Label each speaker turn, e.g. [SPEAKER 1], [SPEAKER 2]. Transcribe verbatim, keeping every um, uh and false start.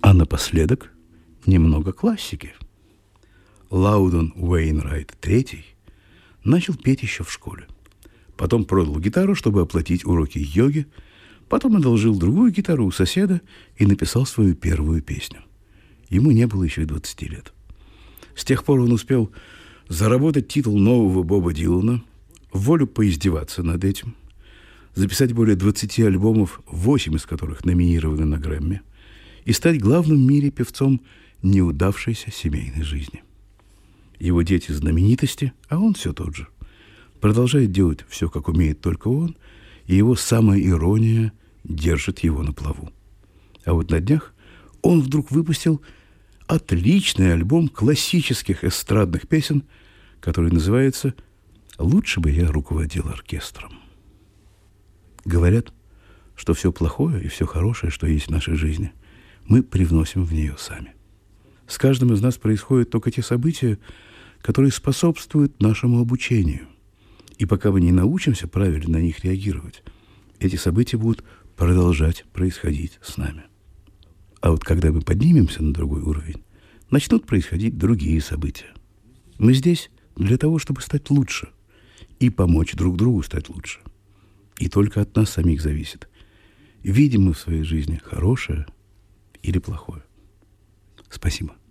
[SPEAKER 1] А напоследок немного классики. Лаудон Уэйнрайт третий начал петь еще в школе. Потом продал гитару, чтобы оплатить уроки йоги. Потом одолжил другую гитару у соседа и написал свою первую песню. Ему не было еще и двадцати лет. С тех пор он успел заработать титул нового Боба Дилана, волю поиздеваться над этим, записать более двадцати альбомов, восемь из которых номинированы на Грэмми, и стать главным в мире певцом неудавшейся семейной жизни. Его дети знаменитости, а он все тот же. Продолжает делать все, как умеет только он, и его самая ирония держит его на плаву. А вот на днях он вдруг выпустил отличный альбом классических эстрадных песен, который называется «Лучше бы я руководил оркестром». Говорят, что все плохое и все хорошее, что есть в нашей жизни, мы привносим в нее сами. С каждым из нас происходят только те события, которые способствуют нашему обучению. И пока мы не научимся правильно на них реагировать, эти события будут продолжать происходить с нами. А вот когда мы поднимемся на другой уровень, начнут происходить другие события. Мы здесь для того, чтобы стать лучше и помочь друг другу стать лучше. И только от нас самих зависит, видим мы в своей жизни хорошее или плохое. Спасибо.